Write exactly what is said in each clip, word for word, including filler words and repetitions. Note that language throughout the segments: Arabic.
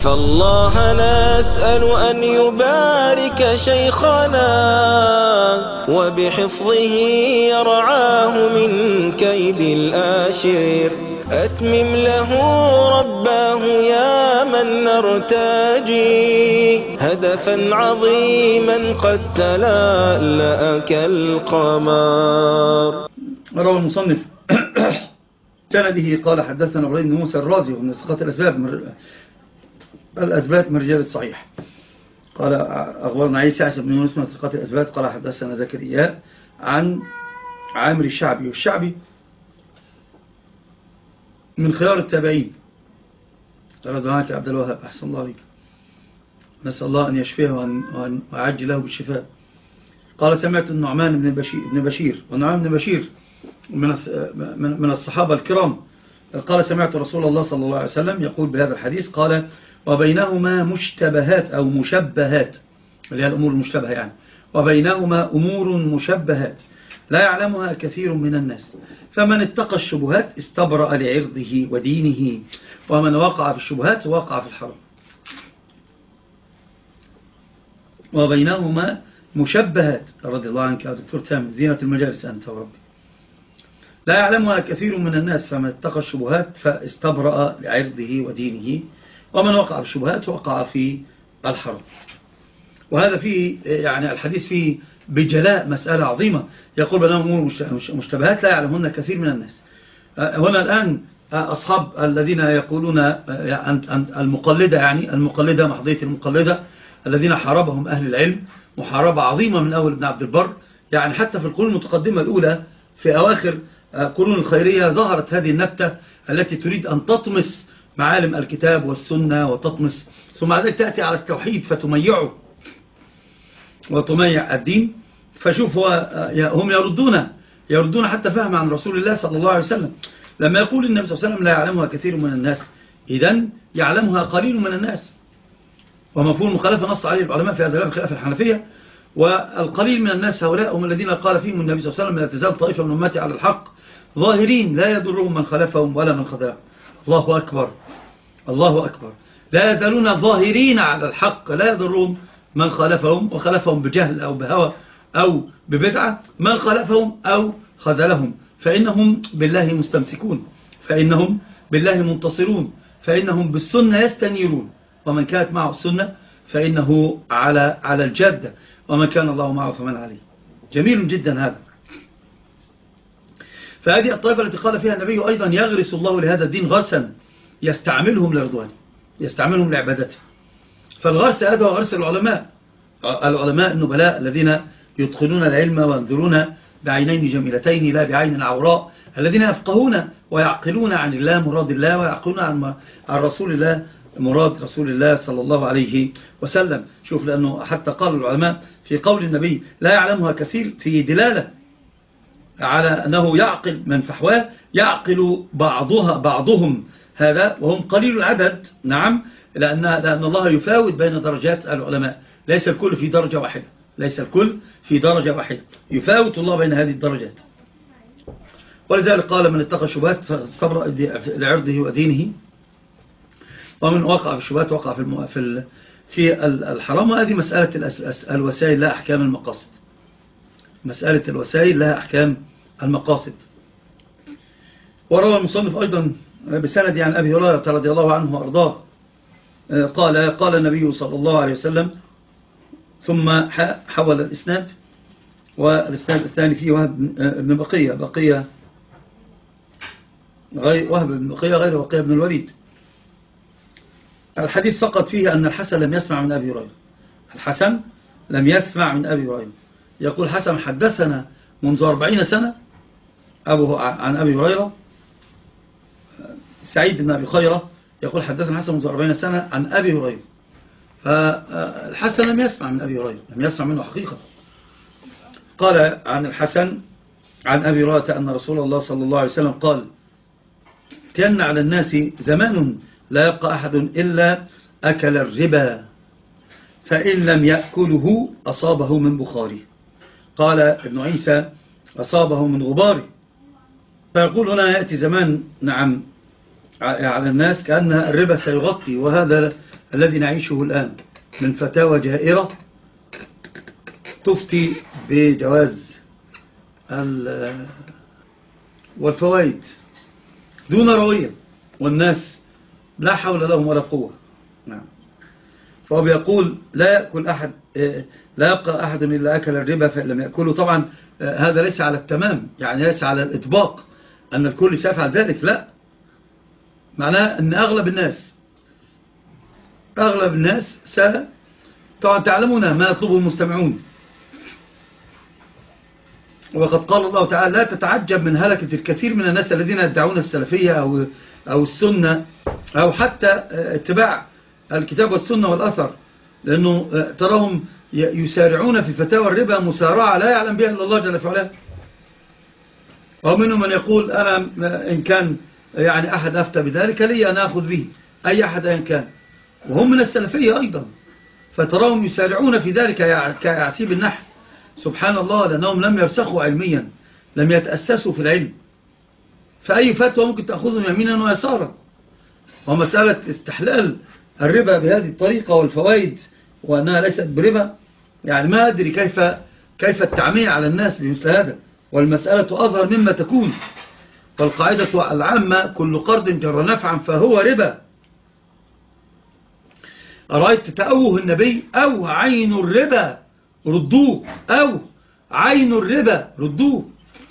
فالله نسأل أن يبارك شيخنا وبحفظه يرعاه من كيد الآشر. أتمم له رباه يا من نرتجي هدفا عظيما قد تلألأ كالقمر. روى المصنف سنده قال حدثنا إبراهيم بن موسى الرازي ومن ثقات الأسباب مر... الأسباب من رجال الصحيح. قال أخبرنا عيسى عيسى بن يونس من ثقات الأسباب قال حدثنا زكريا عن عامر الشعبي، والشعبي من خيار التابعين. قال دعاك عبد الوهاب أحسن الله عليك، نسأل الله أن يشفيه وأن يعجل له بالشفاء. قال سمعت النعمان بن بشير, بن بشير والنعمان بن بشير من من الصحابة الكرام قال سمعت رسول الله صلى الله عليه وسلم يقول بهذا الحديث، قال وبينهما مشتبهات أو مشبهات، اللي هي الأمور المشتبهة يعني، وبينهما أمور مشبهات لا يعلمها كثير من الناس، فمن اتقى الشبهات استبرأ لعرضه ودينه، ومن وقع في الشبهات وقع في الحرام. وبينهما مشبهات، رضي الله عنك يا دكتور تامر، زينة المجالس أنت وربي، لا يعلمها كثير من الناس، فمن اتقى الشبهات فاستبرأ لعرضه ودينه، ومن وقع في الشبهات وقع في الحرام. وهذا فيه يعني الحديث فيه بجلاء مسألة عظيمة، يقول بينهم أمور مشتبهات لا يعلمهن كثير من الناس. هنا الآن أصحاب الذين يقولون المقلدة، يعني المقلدة محضية المقلدة الذين حاربهم أهل العلم محاربة عظيمة من أول ابن عبد البر، يعني حتى في القرون المتقدمة الأولى في أواخر قرون الخيرية ظهرت هذه النبتة التي تريد أن تطمس معالم الكتاب والسنة وتطمس، ثم بعد ذلك تأتي على التوحيد فتميعه وتميع الدين. فشوف هم يردون يردون حتى فهم عن رسول الله صلى الله عليه وسلم لما يقول النبي صلى الله عليه وسلم لا يعلمها كثير من الناس، إذن يعلمها قليل من الناس. ومفهوم المخالفة نص عليه العلماء في هذا الخلاف الحنفية، والقليل من الناس هؤلاء هم الذين قال فيهم النبي صلى الله عليه وسلم لا تزال طائفة من أمتي على الحق ظاهرين لا يضرهم من خلفهم ولا من خذلهم. الله أكبر الله أكبر، لا يزالون ظاهرين على الحق لا يضرهم من خالفهم، وخلفهم بجهل أو بهوى أو ببدعة، من خالفهم أو خذلهم، فإنهم بالله مستمسكون، فإنهم بالله منتصرون، فإنهم بالسنة يستنيرون، ومن كانت معه السنة فإنه على على الجادة، ومن كان الله معه فمن عليه. جميل جدا هذا. فهذه الطائفة التي قال فيها النبي أيضا يغرس الله لهذا الدين غرسا يستعملهم لرضوانه، يستعملهم لعبادته. فالغرس هذا هو غرس العلماء، العلماء النبلاء الذين يدخلون العلم وينظرون بعينين جميلتين لا بعين عوراء، الذين يفقهون ويعقلون عن الله مراد الله، ويعقلون عن رسول الله مراد رسول الله صلى الله عليه وسلم. شوف، لأنه حتى قال العلماء في قول النبي لا يعلمها كثير في دلالة على أنه يعقل من فحواه، يعقل بعضها بعضهم هذا وهم قليل العدد. نعم، لأن, لأن الله يفاوت بين درجات العلماء، ليس الكل في درجة واحدة، ليس الكل في درجة واحدة، يفاوت الله بين هذه الدرجات. ولذلك قال من اتقى الشبهات فاستبرأ لعرضه ودينه، ومن وقع في الشبهات وقع في في في الحرام. وهذه مسألة الوسائل لا أحكام المقاصد، مسألة الوسائل لها أحكام المقاصد. وروى المصنف أيضا بسند عن أبي هريرة رضي الله عنه وأرضاه قال قال النبي صلى الله عليه وسلم، ثم حول الإسناد، والإسناد الثاني فيه وهب بن بقية بقية غير وهب بن بقية غير بقية بن الوليد. الحديث فقط فيه أن الحسن لم يسمع من أبي هريرة، الحسن لم يسمع من أبي هريرة. يقول حسن حدثنا منذ أربعين سنة أبوه عن أبي هريرة. سعيد بن أبي خيرة يقول حدثنا حسن منذ أربعين سنة عن أبي هريرة، فالحسن لم يسمع من أبي هريرة، لم يسمع منه حقيقة. قال عن الحسن عن أبي هريرة أن رسول الله صلى الله عليه وسلم قال كان على الناس زمان لا يبقى أحد إلا أكل الربا، فإن لم يأكله أصابه من بخاره. قال ابن عيسى أصابه من غباره. فيقول هنا يأتي زمان نعم على الناس كأن الربا سيغطي، وهذا الذي نعيشه الآن من فتاوى جائرة تفتي بجواز والفوائد دون روية، والناس لا حول لهم ولا قوة. نعم. فهو بيقول لا يأكل أحد، لا يبقى أحد إلا أكل الربا فإن لم يأكله. طبعا هذا ليس على التمام، يعني ليس على الإطباق أن الكل سيفعل ذلك، لا، معناه أن أغلب الناس أغلب الناس س... طبعا تعلمون ما يطلبه المستمعون، وقد قال الله تعالى لا تتعجب من هلكة الكثير من الناس الذين يدعون السلفية أو, أو السنة أو حتى اتباع الكتاب والسنة والأثر، لأنه تراهم يسارعون في فتاوى الربا مسارعة لا يعلم بها إلا الله جل في علاه. ومنهم من يقول أنا إن كان يعني أحد أفتى بذلك لي أنا أخذ به، أي أحد أين كان، وهم من السلفية أيضا، فتراهم يسارعون في ذلك كيعسيب النحل. سبحان الله، لأنهم لم يرسخوا علميا، لم يتأسسوا في العلم، فأي فتوى ممكن تأخذهم يمينا ويسارا. ومسألة استحلال الربا بهذه الطريقة والفوائد وأنها ليست بربا، يعني ما أدري كيف كيف التعمية على الناس بمثل هذا، والمسألة أظهر مما تكون. فالقاعدة العامة كل قرض جر نفعا فهو ربا. أرأيت تأوه النبي أو عين الربا ردوه، أو عين الربا ردوه،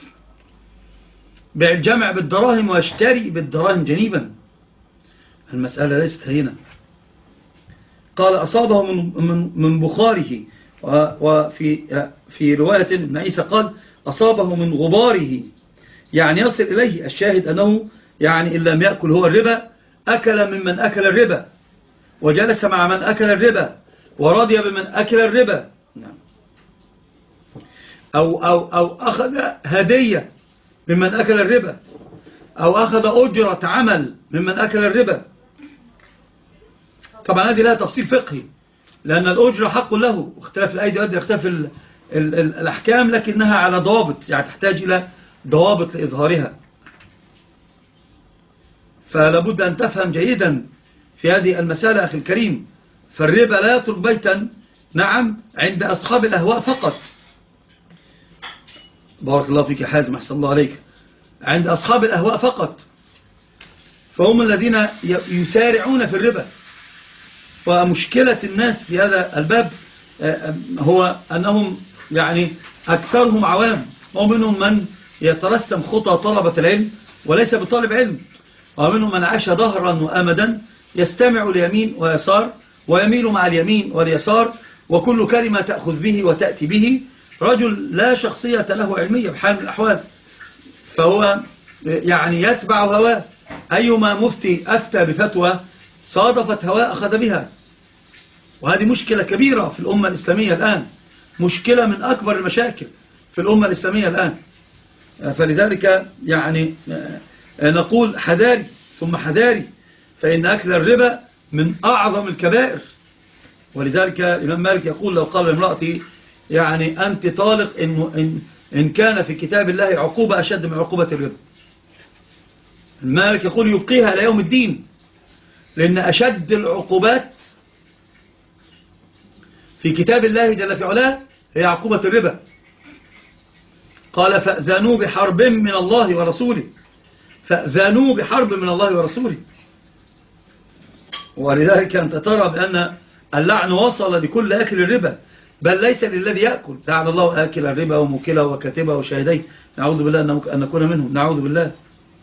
بيع الجمع بالدراهم واشتري بالدراهم جنيبا. المسألة ليست هينة. قال أصابه من, من, من بخاره، وفي في رواية ابن عيسى قال أصابه من غباره، يعني يصل إليه. الشاهد أنه يعني إن لم يأكل هو الربا أكل ممن أكل الربا، وجلس مع من أكل الربا، ورضي بمن أكل الربا، أو, أو, أو أخذ هدية ممن أكل الربا، أو أخذ أجرة عمل ممن أكل الربا. طبعا هذه لها تفصيل فقهي، لأن الأجرة حق له، واختلاف الأيدي يؤدي اختلاف ال ال ال الأحكام، لكنها على ضوابط، يعني تحتاج إلى ضوابط لإظهارها. فلابد أن تفهم جيدا في هذه المسألة أخي الكريم. فالربا لا يترك بيتا، نعم، عند أصحاب الأهواء فقط. بارك الله فيك يا حازم، أحسن الله عليك. عند أصحاب الأهواء فقط، فهم الذين يسارعون في الربا. ومشكلة الناس في هذا الباب هو أنهم يعني أكثرهم عوام، ومنهم من يترسم خطى طلبة العلم وليس بطالب علم، ومنهم من عاش ظهرا وأمدا يستمع اليمين ويسار، ويميل مع اليمين واليسار، وكل كلمة تأخذ به وتأتي به. رجل لا شخصية له علمية بحال من الأحوال، فهو يعني يتبع هواه. أيما مفتي أفتى بفتوى صادفت هواه أخذ بها. وهذه مشكلة كبيرة في الأمة الإسلامية الآن، مشكلة من أكبر المشاكل في الأمة الإسلامية الآن. فلذلك يعني نقول حذاري ثم حذاري، فإن أكل الربا من أعظم الكبائر. ولذلك الإمام مالك يقول لو قال لامرأتي يعني أنت طالق إن, إن, إن كان في كتاب الله عقوبة أشد من عقوبة الربا. مالك يقول يبقيها إلى يوم الدين، لأن أشد العقوبات في كتاب الله جل في علاه هي عقوبة الربا. قال فأذنوا بحرب من الله ورسوله، فأذنوا بحرب من الله ورسوله. ولذلك أنت ترى بأن اللعن وصل لكل أكل الربا، بل ليس للذي يأكل. لعن الله آكل الربا وموكله وكاتبه وشاهديه، نعوذ بالله أن نكون منهم، نعوذ بالله.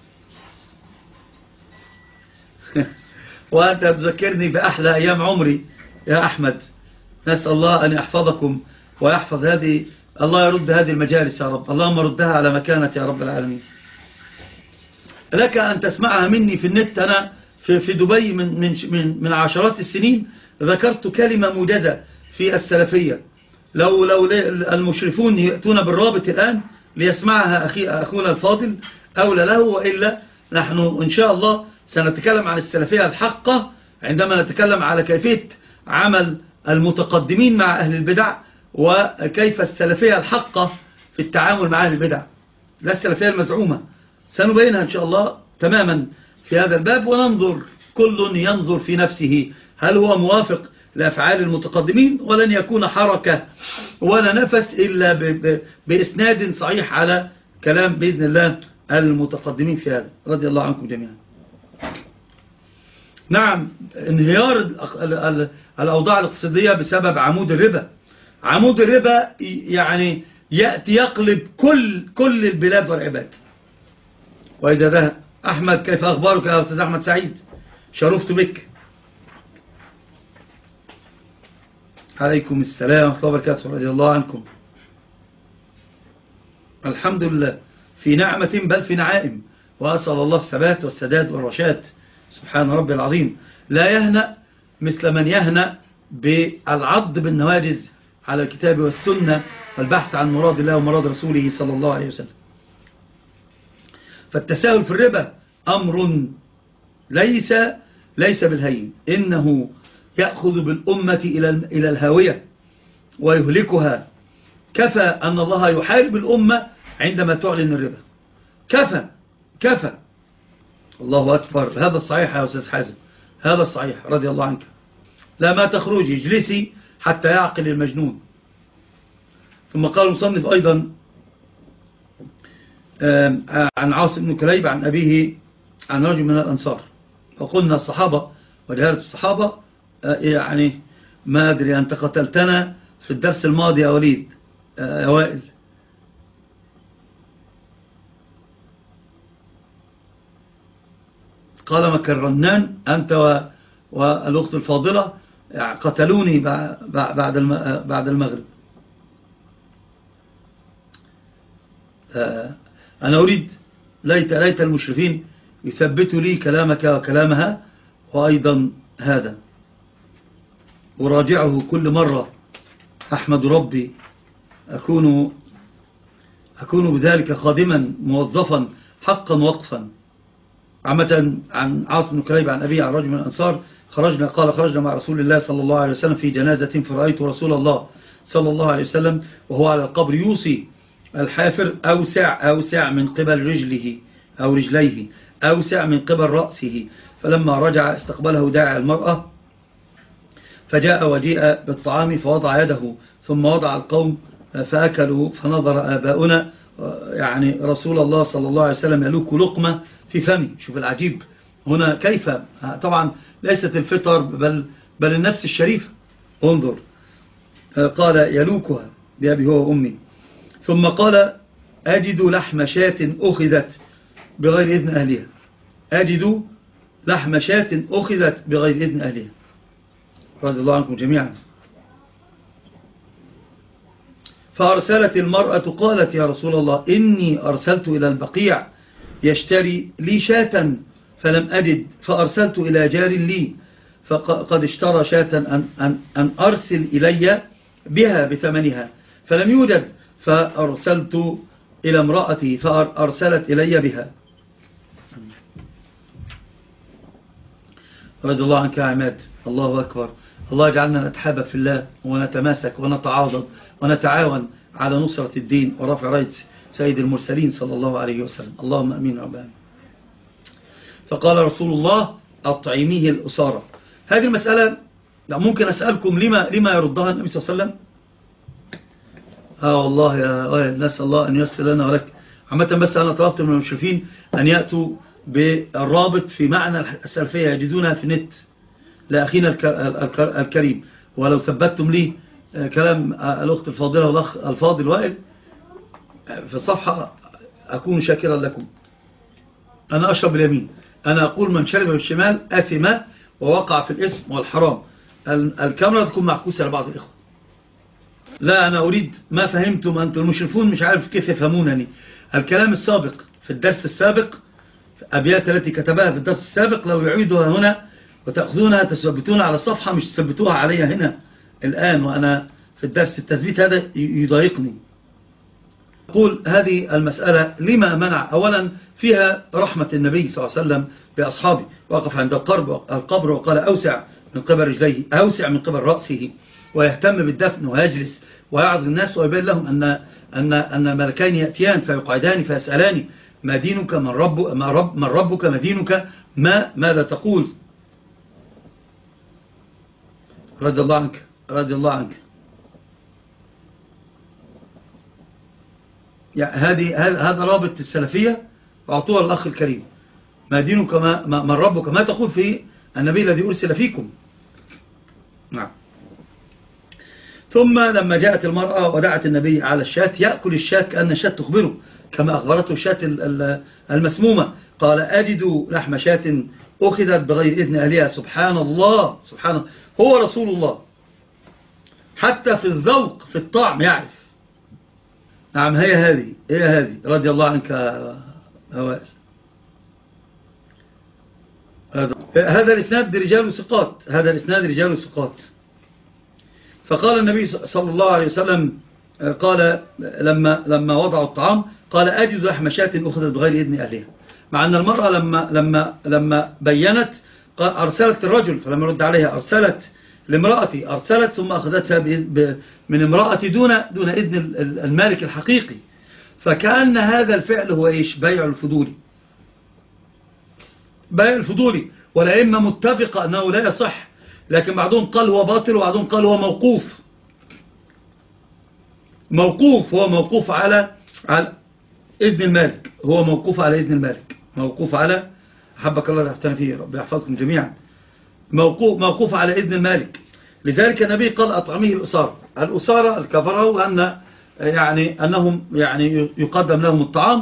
وأنت تذكرني بأحلى أيام عمري يا أحمد. نسأل الله أن يحفظكم ويحفظ هذه، الله يرد هذه المجالس يا رب، اللهم ردها على مكانة يا رب العالمين. لك أن تسمعها مني في النت. أنا في, في دبي من, من, من, من عشرات السنين ذكرت كلمة موجزة في السلفية، لو, لو المشرفون يأتون بالرابط الآن ليسمعها أخي أخونا الفاضل أولى له، وإلا نحن إن شاء الله سنتكلم عن السلفية الحقة عندما نتكلم على كيفية عمل المتقدمين مع أهل البدع، وكيف السلفية الحقة في التعامل مع أهل البدع، لا السلفية المزعومة. سنبينها إن شاء الله تماما في هذا الباب، وننظر كل ينظر في نفسه هل هو موافق لأفعال المتقدمين؟ ولن يكون حركة ولا نفس إلا بإسناد صحيح على كلام بإذن الله المتقدمين في هذا رضي الله عنكم جميعا. نعم، انهيار الأوضاع الاقتصادية بسبب عمود الربا. عمود الربا يعني يأتي يقلب كل كل البلاد والعباد. وإذا ده أحمد، كيف أخبارك يا أستاذ أحمد سعيد؟ شرفت بك. عليكم السلام ورحمة الله وبركاته، رضي الله عنكم. الحمد لله في نعمة بل في نعائم، وأسأل الله الثبات والسداد والرشاد. سبحان ربي العظيم. لا يهنأ مثل من يهنأ بالعض بالنواجز على الكتاب والسنة والبحث عن مراد الله ومراد رسوله صلى الله عليه وسلم. فالتساهل في الربا أمر ليس ليس بالهين، إنه يأخذ بالأمة إلى إلى الهاوية ويهلكها. كفى أن الله يحارب الأمة عندما تعلن الربا. كفى كفى الله أكبر. هذا الصحيح يا أستاذ حازم، هذا الصحيح رضي الله عنك. لا، ما تخرجي، اجلسي حتى يعقل المجنون. ثم قال المصنف أيضا عن عاصم بن كليب عن أبيه عن رجل من الأنصار. وقلنا الصحابة وجهالة الصحابة، يعني ما أدري أنت قتلتنا في الدرس الماضي يا وليد يا وائل. قال مكرنان أنت والأخت الفاضلة قتلوني بعد بعد المغرب. أنا أريد ليت ليت المشرفين يثبتوا لي كلامك وكلامها، وأيضا هذا أراجعه كل مرة. أحمد ربي أكون أكون بذلك خادما موظفا حقا وقفا. عامة عن عاصم بن كليب عن أبيه عن رجل من الأنصار خرجنا قال خرجنا مع رسول الله صلى الله عليه وسلم في جنازة، فرأيت رسول الله صلى الله عليه وسلم وهو على القبر يوصي الحافر أوسع أوسع من قبل رجله أو رجليه، أوسع من قبل رأسه. فلما رجع استقبله داعي المرأة فجاء وجيء بالطعام فوضع يده، ثم وضع القوم فأكلوا. فنظر آباؤنا يعني رسول الله صلى الله عليه وسلم يلوك لقمة في فمه. شوف العجيب هنا كيف، طبعا ليست الفطر بل, بل النفس الشريفة. انظر، قال يلوكها بأبي هو وأمي. ثم قال أجد لحم شاة أخذت بغير إذن أهلها. أجد لحم شاة أخذت بغير إذن أهلها رضي الله عنكم جميعا. فأرسلت المرأة قالت يا رسول الله إني أرسلت إلى البقيع يشتري لي شاة فلم أجد، فأرسلت إلى جار لي فقد اشترى شاة أن, أن, أن أرسل إلي بها بثمنها فلم يوجد، فأرسلت إلى امرأتي فأرسلت إلي بها. رضي الله عنك يا عماد. الله أكبر. الله يجعلنا نتحابب في الله ونتماسك ونتعاضد ونتعاون على نصرة الدين ورفع راية سيد المرسلين صلى الله عليه وسلم. اللهم أمين رب العالمين. فقال رسول الله أطعميه الأسارة. هذه المسألة ممكن أسألكم لما, لما يردها النبي صلى الله عليه وسلم؟ آه والله يا نسأل الله أن يسر لنا ولك. عامة بس أنا طلبت من المشرفين أن يأتوا بالرابط في معنى السلفية، يجدونها في نت لأخينا الكريم. ولو ثبتتم لي كلام الأخت الفاضلة والأخ الفاضل وائل في الصفحة أكون شاكرا لكم. أنا أشرب اليمين. أنا أقول من شرب بالشمال أثم ووقع في الإثم والحرام. الكاميرا تكون معكوسة لبعض الإخوة. لا، أنا أريد ما فهمتم أنتم المشرفون مش عارف كيف يفهمونني. الكلام السابق في الدرس السابق، أبيات التي كتبها في الدرس السابق لو يعيدها هنا وتأخذونها تثبتونها على الصفحة، مش تثبتوها علي هنا الآن وأنا في الدرس. التثبيت هذا يضايقني. أقول هذه المسألة لما منع؟ أولا فيها رحمة النبي صلى الله عليه وسلم بأصحابه. وقف عند القبر وقال أوسع من قبل رجليه، أوسع من قبل رأسه، ويهتم بالدفن ويجلس ويعظ الناس ويبين لهم أن أن أن ملكين يأتيان فيقعدان فيسألان ما دينك من رب ما رب من ربك ما دينك ما ماذا تقول. رضي الله عنك رضي الله عنك. يعني هذه هذا رابط السلفية، وأعطوها الأخ الكريم. ما دينك ما من ربك، ما تقول في النبي الذي أرسل فيكم. نعم. ثم لما جاءت المرأة ودعت النبي على الشاة، يأكل الشاة كأن الشاة تخبره كما أخبرته الشاة المسمومة. قال أجد لحم شاة أخذت بغير إذن أهلها. سبحان الله سبحان الله، هو رسول الله حتى في الذوق في الطعم يعرف. نعم، هي هذه هي هذه رضي الله عنك هوائل. هذا الإسناد رجال ثقات، هذا الإسناد رجال ثقات. فقال النبي صلى الله عليه وسلم، قال لما لما وضعوا الطعام قال أجد لحم شاة أخذت بغير إذن أهلها. مع أن المرأة لما لما لما بينت قال أرسلت الرجل، فلما رد عليها أرسلت لامرأتي، أرسلت ثم أخذتها من امرأتي دون دون إذن المالك الحقيقي. فكأن هذا الفعل هو إيش؟ بيع الفضولي، بيع الفضولي. والأئمة متفقة أنه لا يصح، لكن بعضهم قال هو باطل وبعضهم قال هو موقوف. موقوف هو موقوف على على إذن المالك، هو موقوف على إذن المالك، موقوف على أحبك الله تحتنا فيه رب يحفظكم جميعا، موقوف, موقوف على إذن المالك. لذلك النبي قال أطعمه الأسارة. الأسارة الكفرة، وأن يعني أنهم يعني يقدم لهم الطعام،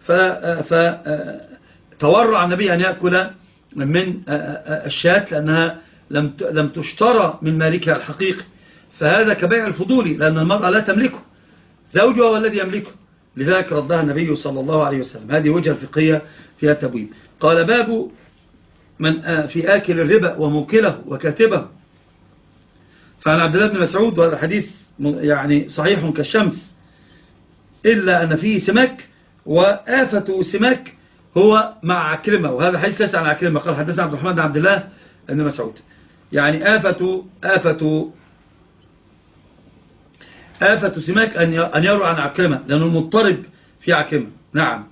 فتورع النبي أن يأكل من الشاة لأنها لم لم تشترى من مالكها الحقيقي. فهذا كبيع الفضولي، لأن المرأة لا تملكه، زوجها هو الذي يملكه. لذلك ردها النبي صلى الله عليه وسلم. هذه وجهة الفقهية فيها التبويب. قال باب من في آكل الربا وموكله وكاتبه. فعن عبد الله بن مسعود، وهذا الحديث يعني صحيح كالشمس، إلا أن فيه سماك، وآفة سماك هو مع عكرمة. وهذا حديث ليس عن عكرمة. قال حدثنا عبد الرحمن بن عبد الله بن مسعود. يعني آفة آفة آفة سماك أن يروى عن عكرمة، لأنه المضطرب في عكرمة. نعم.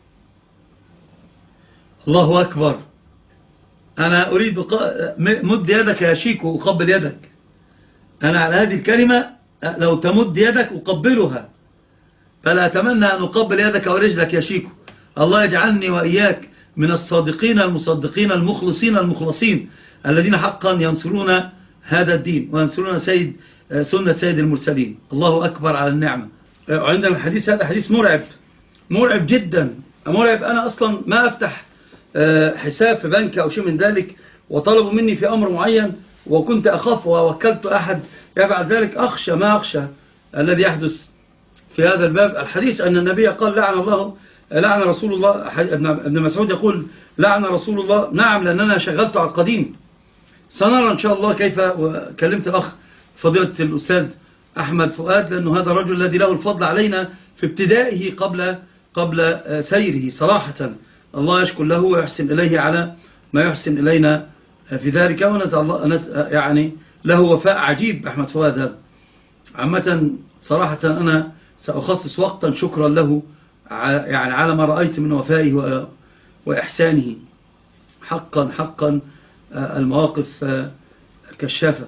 الله أكبر. أنا أريد مد يدك يا شيك وأقبل يدك. أنا على هذه الكلمة لو تمد يدك أقبلها، فلا أتمنى أن أقبل يدك ورجلك يا شيك. الله يجعلني وإياك من الصادقين المصدقين المخلصين المخلصين الذين حقا ينصرون هذا الدين وينصرون سيد سنة سيد المرسلين. الله أكبر على النعمة. عندنا الحديث هذا حديث مرعب، مرعب جدا، مرعب. أنا أصلا ما أفتح حساب في بنك أو شيء من ذلك، وطلبوا مني في أمر معين وكنت أخاف ووكلت أحد يفعل ذلك. أخشى ما أخشى الذي يحدث في هذا الباب. الحديث أن النبي قال لعن الله لعن رسول الله. ابن مسعود يقول لعن رسول الله. نعم، لأننا شغلت على القديم. سنرى إن شاء الله كيف. وكلمت الأخ فضيلة الأستاذ أحمد فؤاد، لأنه هذا الرجل الذي له الفضل علينا في ابتدائه قبل قبل سيره صراحة. الله يشكر له ويحسن إليه على ما يحسن إلينا في ذلك، ونسأل الله يعني له وفاء عجيب أحمد فؤاد هذا. عامة صراحة أنا سأخصص وقتا شكرا له يعني على ما رأيت من وفائه وإحسانه. حقا حقا المواقف كشافة.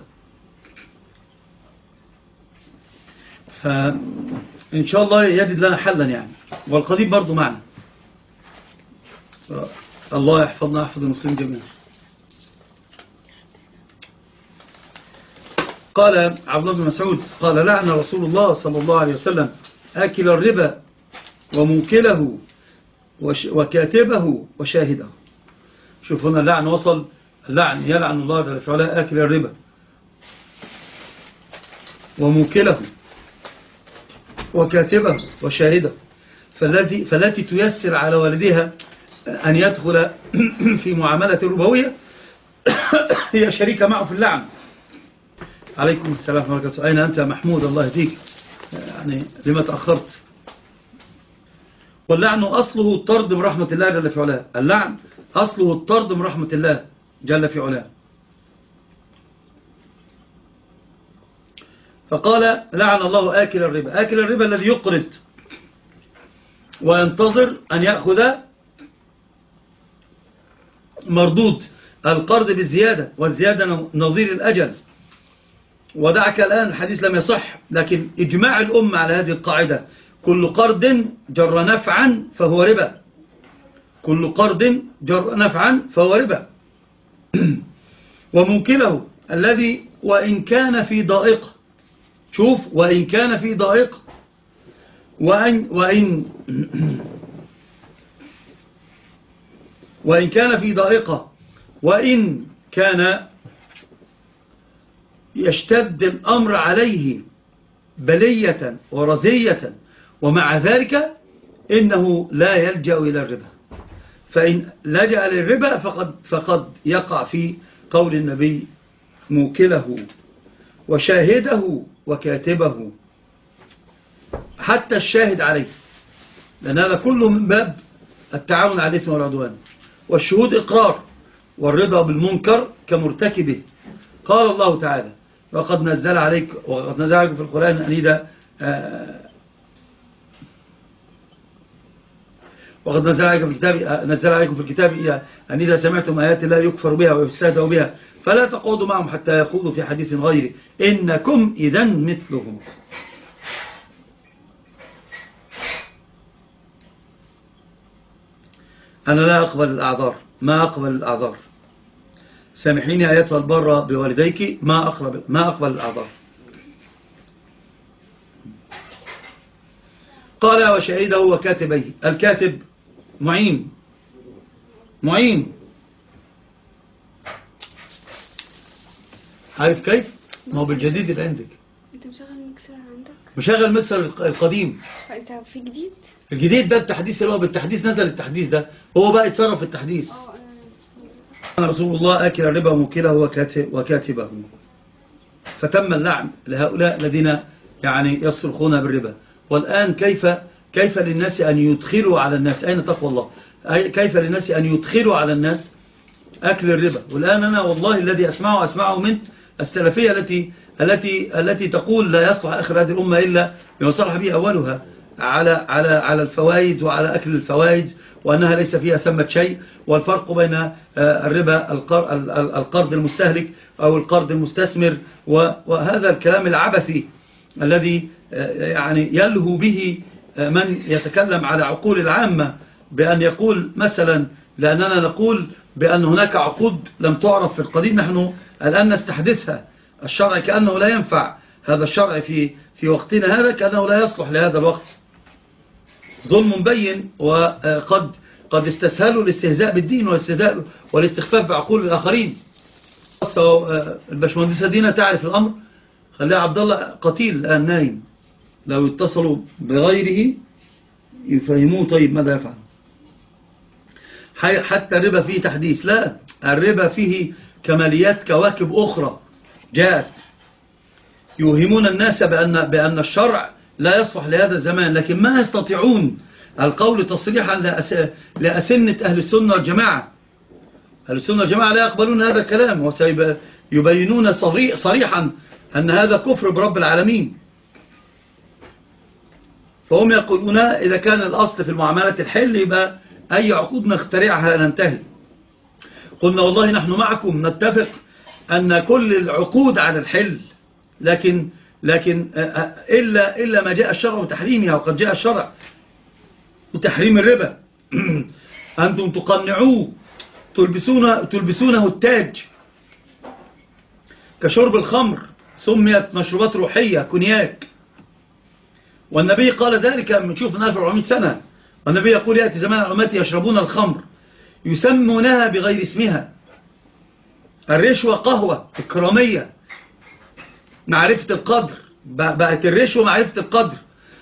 فإن شاء الله يجد لنا حلا يعني، والقضيب برضو معنا. الله يحفظنا يحفظ المسلمين جميعا. قال عبد الله بن مسعود قال لعن رسول الله صلى الله عليه وسلم آكل الربا وموكله وكاتبه وشاهده. شوف هنا اللعن وصل، اللعن يلعن الله جل في علاه آكل الربا وموكله وكاتبه وشاهده. فالتي, فالتي تيسر على والدها أن يدخل في معاملة ربوية هي شريكة معه في اللعن. عليكم السلام ورحمة الله وبركاته. أين أنت يا محمود؟ الله يهديك، يعني لما تأخرت. واللعن أصله الطرد من رحمة الله جل في علاه. اللعن أصله الطرد من رحمة الله جل في علاه. فقال لعن الله آكل الربا. آكل الربا الذي يقرض وينتظر أن يأخذ مردود القرض بالزيادة، والزيادة نظير الأجل. ودعك الآن الحديث لم يصح، لكن إجماع الأمة على هذه القاعدة: كل قرض جر نفعا فهو ربا، كل قرض جر نفعا فهو ربا. وموكله الذي وإن كان في ضائقة، شوف، وإن كان في ضائقة، وإن, وإن, وإن كان في ضائقة، وإن كان يشتد الأمر عليه بلية ورزية، ومع ذلك إنه لا يلجأ إلى الربا. فإن لجأ للربا فقد, فقد يقع في قول النبي: موكله وشاهده وكاتبه، حتى الشاهد عليه، لأن هذا كله من باب التعاون على الإثم والعدوان. والشهود إقرار، والرضا بالمنكر كمرتكبه. قال الله تعالى: وقد نزل عليك وقد نزل عليكم في القرآن أن إذا وقد نزل عليكم في الكتاب نزل عليكم في الكتاب أن إذا سمعتم آيات الله يكفر بها ويستهزأ بها فلا تقعدوا معهم حتى يخوضوا في حديث غيره إنكم إذن مثلهم. أنا لا أقبل الأعذار، ما أقبل الأعذار. سامحيني أيتها البرة بوالديك، ما أقبل ما أقبل الأعذار. قال: وشهيده وكاتبيه. الكاتب معين، معين، عارف كيف؟ ما هو بالجديد اللي عندك. انت مشغل المكسر عندك؟ مشغل مكسر القديم. انت في جديد؟ الجديد ده التحديث، اللي هو بالتحديث نزل التحديث ده، هو بقى يتصرف في التحديث. أنا رسول الله آكل الربا موكله وكاتبه. فتم اللعن لهؤلاء الذين يعني يصرخون بالربا. والآن كيف كيف للناس أن يدخلوا على الناس، أين تقوى الله؟ كيف للناس أن يدخلوا على الناس أكل الربا؟ والآن أنا والله الذي أسمعه أسمعه من السلفية التي التي التي تقول لا يصلح آخر هذه الأمة إلا بما صلح به أولها، على على على الفوائد وعلى أكل الفوائد، وأنها ليس فيها ثمة شيء، والفرق بين الربا القرض المستهلك أو القرض المستثمر، وهذا الكلام العبثي الذي يعني يلهو به من يتكلم على عقول العامة، بأن يقول مثلا، لأننا نقول بأن هناك عقود لم تعرف في القديم، نحن الآن نستحدثها. الشرع كأنه لا ينفع، هذا الشرع في في وقتنا هذا كأنه لا يصلح لهذا الوقت. ظلم بين، وقد قد استسهلوا الاستهزاء بالدين والاستهزاء والاستخفاف بعقول الآخرين. الباشمهندسة دينا تعرف الأمر، خليها عبد الله قتيل الآن نايم، لو اتصلوا بغيره يفهموه طيب ماذا يفعل. حتى الربا فيه تحديث، لا، الربا فيه كماليات كواكب أخرى جاءت يوهمون الناس بأن, بأن الشرع لا يصلح لهذا الزمان، لكن ما يستطيعون القول تصريحا لأسنة أهل السنة والجماعة. أهل السنة والجماعة لا يقبلون هذا الكلام، وسيبينون صريحا أن هذا كفر برب العالمين. فهم يقولون إذا كان الأصل في المعاملات الحل، يبقى أي عقود نخترعها ننتهي. قلنا والله نحن معكم نتفق أن كل العقود على الحل، لكن لكن إلا إلا ما جاء الشرع بتحريمها، وقد جاء الشرع بتحريم الربا. أنتم تقنعوه، تلبسونه, تلبسونه التاج كشرب الخمر، سميت مشروبات روحية كونياك، والنبي قال ذلك نشوف من ألف وأربعمائة سنة. والنبي يقول: يأتي زمان على أمتي يشربون الخمر يسمونها بغير اسمها. الرشوة قهوة إكرامية، معرفة القدر، بقت الرشوة معرفة القدر.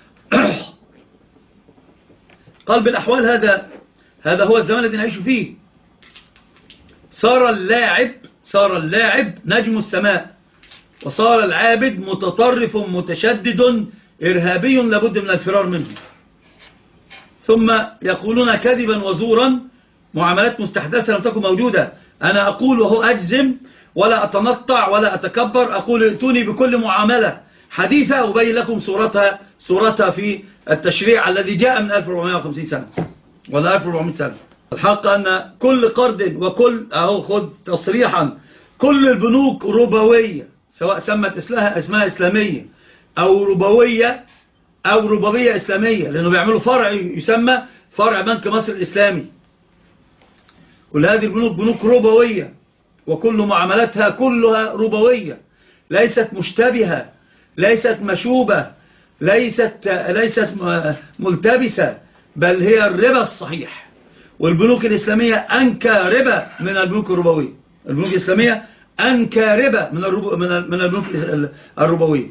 قلب الأحوال هذا هذا هو الزمان الذي نعيش فيه. صار اللاعب صار اللاعب نجم السماء، وصار العابد متطرف متشدد إرهابي لابد من الفرار منه. ثم يقولون كذبا وزورا معاملات مستحدثة لم تكن موجودة. أنا أقول وهو أجزم ولا أتنطع ولا أتكبر، أقول ائتوني بكل معاملة حديثة أبين لكم صورتها صورتها في التشريع الذي جاء من ألف وأربعمائة وخمسين سنة ولا ألف وأربعمائة سنة. الحق أن كل قرض وكل أهو خد تصريحا كل البنوك ربوية، سواء سمت اسمها اسمها إسلامية أو ربوية أو ربوية إسلامية، لأنه بيعملوا فرع يسمى فرع بنك مصر الإسلامي. كل هذه البنوك بنوك ربوية، وكل معاملاتها كلها ربوية، ليست مشتبهة، ليست مشوبة، ليست, ليست ملتبسة، بل هي الربا الصحيح. والبنوك الإسلامية أنكى ربا من البنوك الربوية. البنوك الإسلامية أنكى ربا من من البنوك الربوية،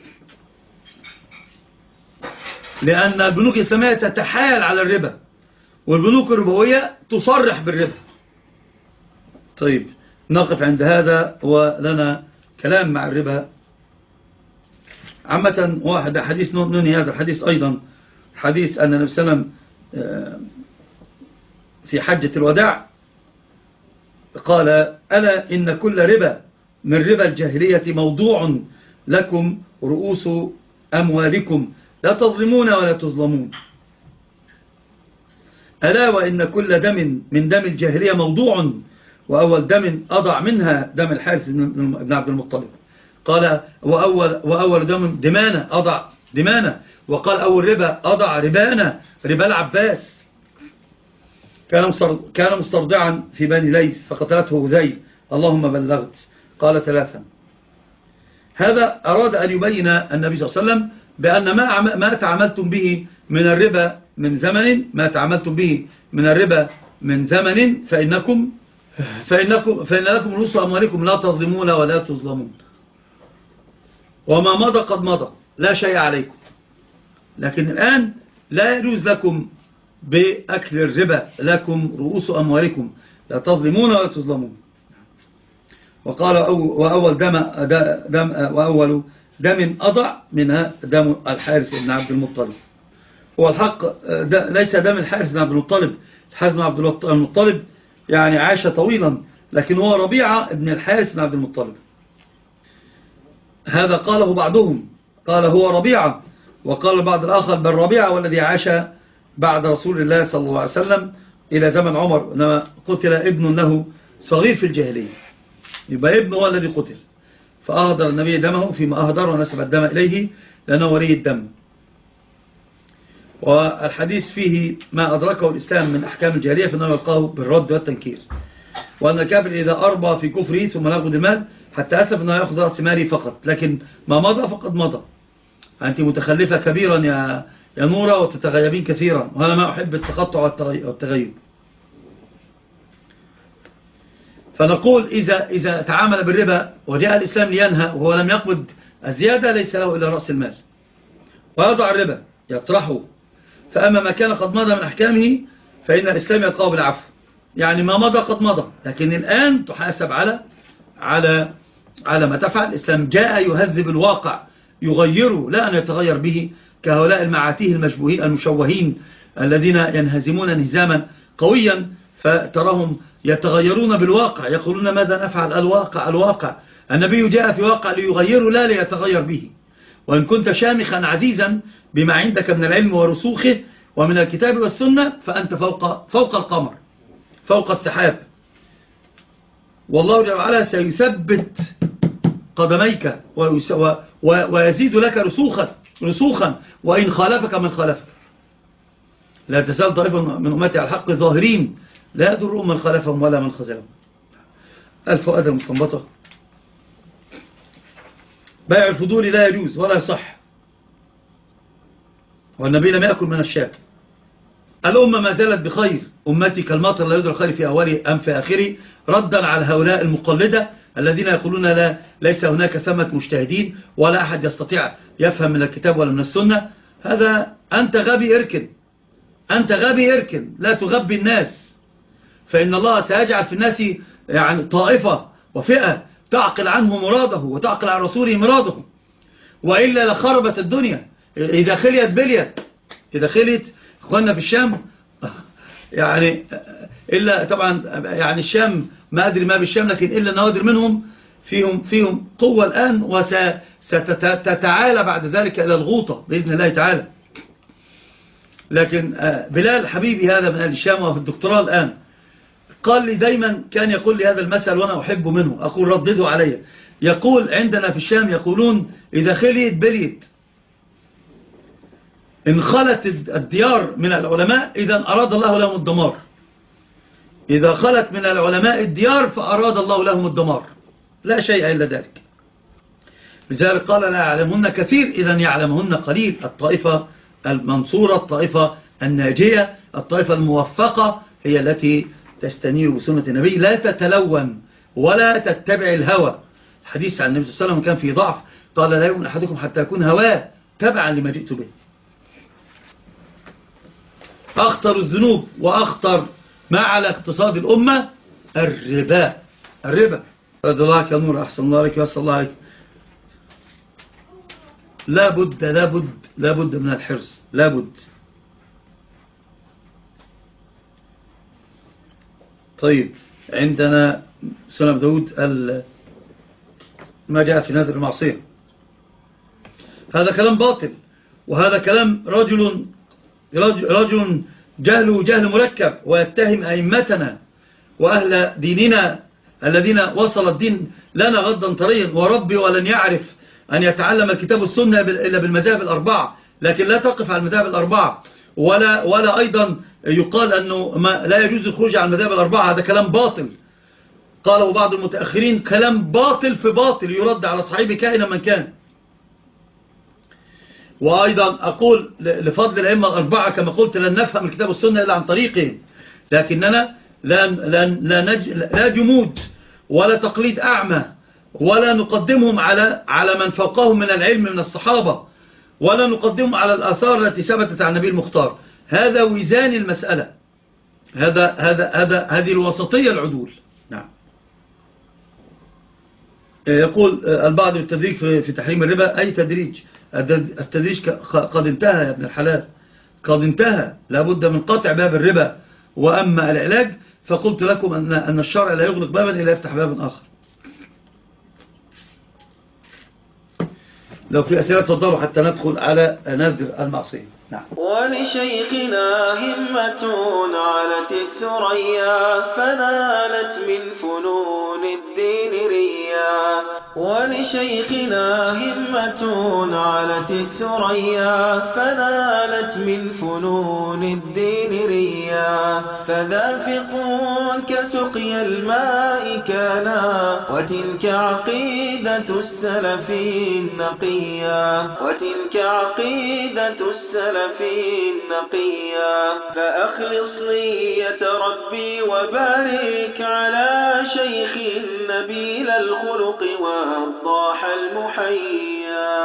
لأن البنوك الإسلامية تتحايل على الربا، والبنوك الربوية تصرح بالربا. طيب نقف عند هذا، ولنا كلام مع الربا عامة. واحد حديث ننهي هذا الحديث أيضا، حديث أن النبي صلى الله عليه وسلم في حجة الوداع قال: ألا إن كل ربا من ربا الجاهلية موضوع لكم رؤوس أموالكم لا تظلمون ولا تظلمون. ألا وإن كل دم من دم الجاهلية موضوع، وأول دم أضع منها دم الحارث بن عبد المطلب. قال: وأول, وأول دم دمانة أضع دمانة. وقال: أول ربا أضع ربانة ربا العباس. كان مسترضعا في بني ليث فقتلته هذيل. اللهم بلغت. قال ثلاثا. هذا أراد أن يبين النبي صلى الله عليه وسلم بأن ما ما تعاملتم به من الربا من زمن ما تعاملتم به من الربا من زمن فإنكم فإنكم فإن لكم رؤوس أموالكم لا تظلمون ولا تظلمون. وما مضى قد مضى، لا شيء عليكم. لكن الآن لا يجوز لكم بأكل الربا، لكم رؤوس أموالكم لا تظلمون ولا تظلمون. وقال: وأول دم, دم وأول دم أضع منها دم الحارث بن عبد المطلب. هو الحق ليس دم الحارث بن عبد المطلب. الحارث بن عبد المطلب يعني عاش طويلا، لكن هو ربيعة ابن الحارث بن عبد المطلب. هذا قاله بعضهم، قال هو ربيعة، وقال البعض الآخر بل ربيعة والذي عاش بعد رسول الله صلى الله عليه وسلم إلى زمن عمر، إنما قتل ابن له صغير في الجاهلية، يبقى ابنه هو الذي قتل، فأهدر النبي دمه فيما أهدر ونسب الدم إليه لأنه ولي الدم. والحديث فيه ما أدركه الإسلام من أحكام الجاهلية، فإنه يلقاه بالرد والتنكير، وأن الكافر إذا أربى في كفره ثم نأخذ المال حتى أسف أنه يأخذ رأس مالي فقط، لكن ما مضى فقد مضى. أنت متخلفة كبيرا يا يا نورة وتتغيبين كثيرا، وأنا ما أحب التقطع والتغيب. فنقول إذا, إذا تعامل بالربا وجاء الإسلام لينهى وهو لم يقبض الزيادة ليس له إلا رأس المال، ويضع الربا يطرحه. فأما ما كان قد مضى من أحكامه فإن الإسلام يلقاه بالعفو، يعني ما مضى قد مضى، لكن الآن تحاسب على على على ما تفعل. الإسلام جاء يهذب الواقع، يغيره لا أن يتغير به كهؤلاء المعاتيه المشبوهين المشوهين الذين ينهزمون انهزاما قويا، فتراهم يتغيرون بالواقع، يقولون ماذا نفعل؟ الواقع الواقع. النبي جاء في واقع ليغيره لا ليتغير به. وإن كنت شامخا عزيزا بما عندك من العلم ورسوخه ومن الكتاب والسنة فأنت فوق, فوق القمر، فوق السحاب. والله جل وعلا سيثبت قدميك ويزيد لك رسوخا رسوخا وإن خالفك من خالفك. لا تزال طائفة من أمتي على الحق ظاهرين لا يضرهم من خالفهم ولا من خذلهم. الفؤاد المستنبطة. بيع الفضول لا يجوز ولا يصح، والنبي لم يأكل من الشاة. الأمة ما زالت بخير، أمتي كالمطر لا يدرى الخير في أوله أم في آخره، ردا على هؤلاء المقلدة الذين يقولون لا ليس هناك ثمة مجتهدين ولا أحد يستطيع يفهم من الكتاب ولا من السنة. هذا أنت غبي اركن، أنت غبي اركن، لا تغبي الناس، فإن الله سيجعل في الناس يعني طائفة وفئة تعقل عنه مراده وتعقل عن رسوله مراده، وإلا لخربت الدنيا. إذا خليت بليت، إذا خليت أخواننا في الشام يعني إلا طبعا يعني الشام ما أدري ما بالشام، لكن إلا النوادر منهم فيهم فيهم قوة الآن، وستتعالى بعد ذلك إلى الغوطة بإذن الله تعالى. لكن بلال حبيبي هذا من أهل الشام وفي الدكتوراه الآن قال لي دايما، كان يقول لي هذا المثل وأنا أحبه منه، أقول ردده علي، يقول عندنا في الشام يقولون إذا خليت بليت، إن خلت الديار من العلماء إذا أراد الله لهم الدمار، إذا خلت من العلماء الديار فأراد الله لهم الدمار، لا شيء إلا ذلك. لذلك قال لا يعلمهن كثير إذا يعلمهن قليل. الطائفة المنصورة، الطائفة الناجية، الطائفة الموفقة هي التي تستنير بسنة النبي، لا تتلون ولا تتبع الهوى. حديث عن النبي صلى الله عليه وسلم كان فيه ضعف، قال لا يؤمن أحدكم حتى يكون هواه تبعا لما جئت به. أخطر الذنوب وأخطر ما على اقتصاد الأمة الربا. الربا رضي الله عنك يا نور، أحسن الله عليك وأسأل الله عليك. لا بد لا بد لا بد من الحرص، لا بد. طيب عندنا سنة داود ما جاء في نذر المعصية، هذا كلام باطل، وهذا كلام رجل رجل جهل جهل مركب، ويتهم أئمتنا وأهل ديننا الذين وصل الدين لنا غضا طريا. وربي ولن يعرف أن يتعلم الكتاب والسنة إلا بالمذاهب الأربعة، لكن لا تقف على المذاهب الأربعة، ولا, ولا أيضا يقال أنه ما لا يجوز الخروج على المذاهب الأربعة، هذا كلام باطل قاله بعض المتأخرين، كلام باطل في باطل يرد على صاحبه كائنا من كان. وأيضا أقول لفضل الأئمة الأربعة كما قلت لن نفهم الكتاب والسنة إلا عن طريقهم، لكننا لا, لا, لا, نج لا جمود ولا تقليد أعمى، ولا نقدمهم على على من فوقهم من العلم من الصحابة، ولا نقدمهم على الآثار التي ثبتت عن النبي المختار. هذا وزان المسألة، هذا هذا هذا هذه الوسطية العدول. نعم. يقول البعض بالتدريج في تحريم الربا. أي تدريج؟ التدريج قد انتهى يا ابن الحلال، قد انتهى، لابد من قطع باب الربا. وأما العلاج فقلت لكم أن أن الشرع لا يغلق بابا إلا يفتح بابا آخر. لو في أسئلة تفضلوا حتى ندخل على نذر المعصية. نعم. ولشيخنا همة علت الثريا فنالت من فنون الدين ريا. ولشيخنا همة علت الثريا فنالت من فنون الدين ريا. فذافق كسقي الماء كانا وتلك عقيدة السلف النقيا. وتلك عقيدة السلف النقيا. فأخلص نية ربي وبارك على شيخ نبيل الخلق والضاح المحيا.